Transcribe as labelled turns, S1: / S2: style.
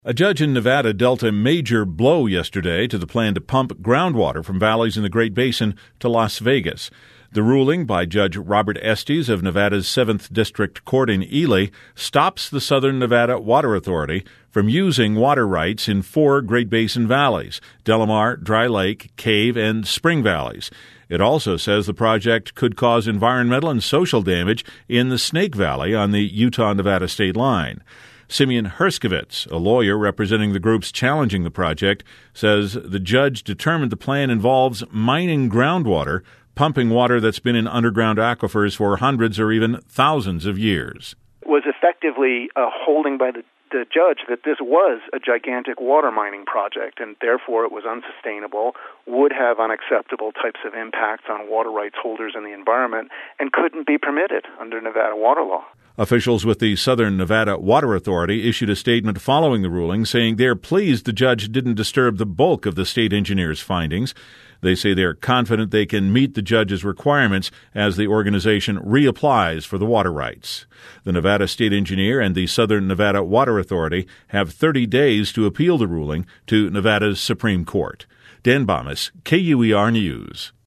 S1: A judge in Nevada dealt a major blow yesterday to the plan to pump groundwater from valleys in the Great Basin to Las Vegas. The ruling by Judge Robert Estes of Nevada's 7th District Court in Ely stops the Southern Nevada Water Authority from using water rights in 4 Great Basin valleys: Delamar, Dry Lake, Cave, and Spring valleys. It also says the project could cause environmental and social damage in the Snake Valley on the Utah-Nevada state line. Simeon Herskovitz, a lawyer representing the groups challenging the project, says the judge determined the plan involves mining groundwater, pumping water that's been in underground aquifers for hundreds or even thousands of years.
S2: It was effectively a holding by the judge that this was a gigantic water mining project, and therefore it was unsustainable, would have unacceptable types of impacts on water rights holders in the environment, and couldn't be permitted under Nevada water law.
S1: Officials with the Southern Nevada Water Authority issued a statement following the ruling saying they're pleased the judge didn't disturb the bulk of the state engineer's findings. They say they're confident they can meet the judge's requirements as the organization reapplies for the water rights. The Nevada state engineer and the Southern Nevada Water Authority have 30 days to appeal the ruling to Nevada's Supreme Court. Dan Bomis, KUER News.